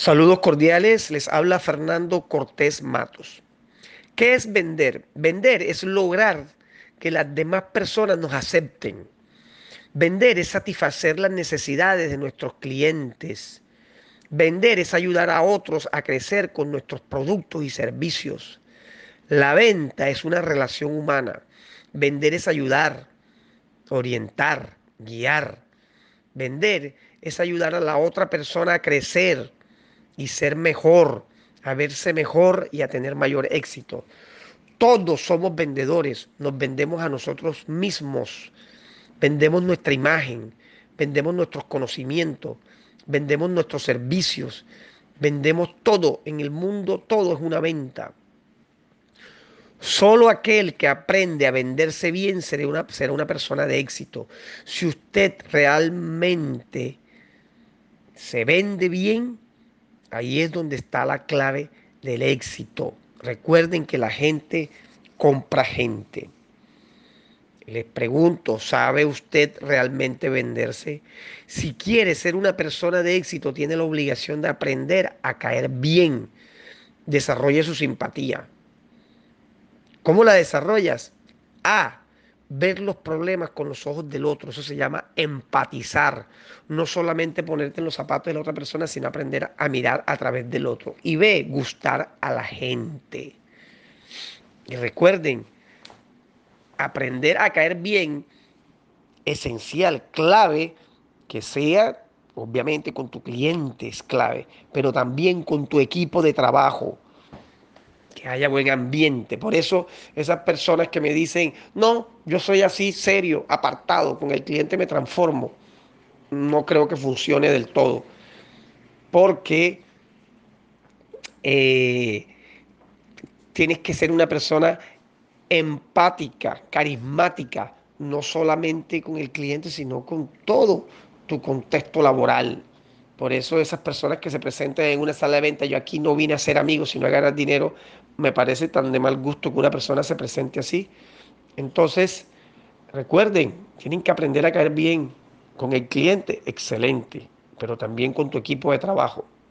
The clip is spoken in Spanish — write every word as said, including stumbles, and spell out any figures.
Saludos cordiales, les habla Fernando Cortés Matos. ¿Qué es vender? Vender es lograr que las demás personas nos acepten. Vender es satisfacer las necesidades de nuestros clientes. Vender es ayudar a otros a crecer con nuestros productos y servicios. La venta es una relación humana. Vender es ayudar, orientar, guiar. Vender es ayudar a la otra persona a crecer y ser mejor, a verse mejor y a tener mayor éxito. Todos somos vendedores, nos vendemos a nosotros mismos, vendemos nuestra imagen, vendemos nuestros conocimientos, vendemos nuestros servicios, vendemos todo. En el mundo todo es una venta. Solo aquel que aprende a venderse bien será una, será una persona de éxito. Si usted realmente se vende bien, ahí es donde está la clave del éxito. Recuerden que la gente compra gente. Les pregunto, ¿sabe usted realmente venderse? Si quiere ser una persona de éxito, tiene la obligación de aprender a caer bien. Desarrolle su simpatía. ¿Cómo la desarrollas? A. Ver los problemas con los ojos del otro. Eso se llama empatizar. No solamente ponerte en los zapatos de la otra persona, sino aprender a mirar a través del otro. Y B. Gustar a la gente. Y recuerden, aprender a caer bien, esencial, clave, que sea, obviamente, con tu cliente es clave, pero también con tu equipo de trabajo. Que haya buen ambiente. Por eso esas personas que me dicen, no, yo soy así serio, apartado, con el cliente me transformo, no creo que funcione del todo. Porque eh, tienes que ser una persona empática, carismática, no solamente con el cliente, sino con todo tu contexto laboral. Por eso esas personas que se presentan en una sala de venta, yo aquí no vine a ser amigo, sino a ganar dinero, me parece tan de mal gusto que una persona se presente así. Entonces, recuerden, tienen que aprender a caer bien con el cliente, excelente, pero también con tu equipo de trabajo.